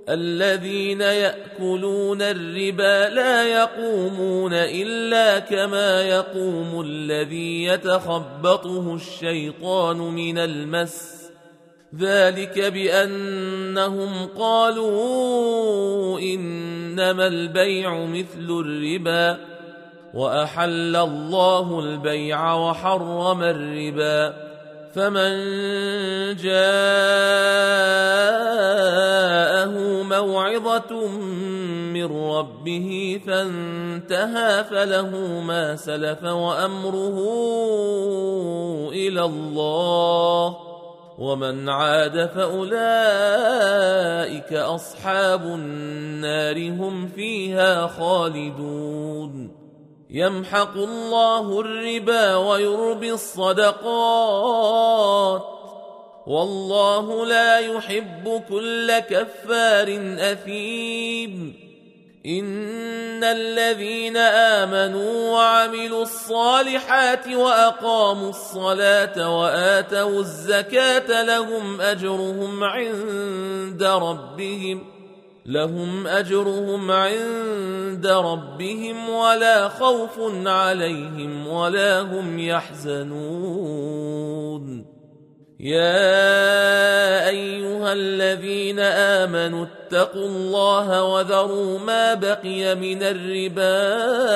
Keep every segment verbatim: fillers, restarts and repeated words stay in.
الذين يأكلون الربا لا يقومون إلا كما يقوم الذي يتخبطه الشيطان من المس، ذلك بأنهم قالوا إنما البيع مثل الربا وأحل الله البيع وحرم الربا. فمن جاءه موعظة من ربه فانتهى فله ما سلف وأمره إلى الله، ومن عاد فأولئك أصحاب النار هم فيها خالدون. يمحق الله الربا ويربي الصدقات، والله لا يحب كل كفار أثيم. إن الذين آمنوا وعملوا الصالحات وأقاموا الصلاة وآتوا الزكاة لهم أجرهم عند ربهم لهم أجرهم عند ربهم ولا خوف عليهم ولا هم يحزنون. يا أيها الذين آمنوا اتقوا الله وذروا ما بقي من الربا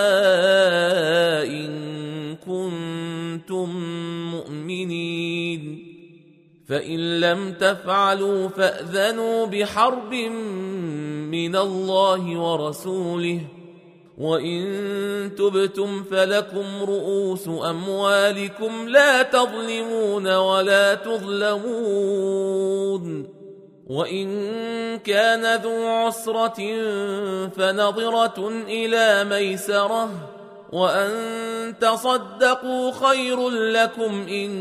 إن كنتم مؤمنين، فإن لم تفعلوا فأذنوا بحرب من الله ورسوله، وإن تبتم فلكم رؤوس أموالكم لا تظلمون ولا تظلمون. وإن كان ذو عسرة فنظرة إلى ميسرة، وأن تصدقوا خير لكم إن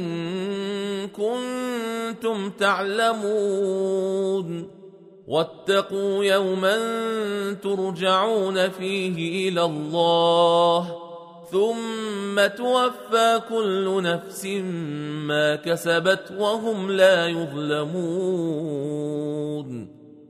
كنتم تعلمون. واتقوا يوما ترجعون فيه إلى الله ثم توفى كل نفس ما كسبت وهم لا يظلمون.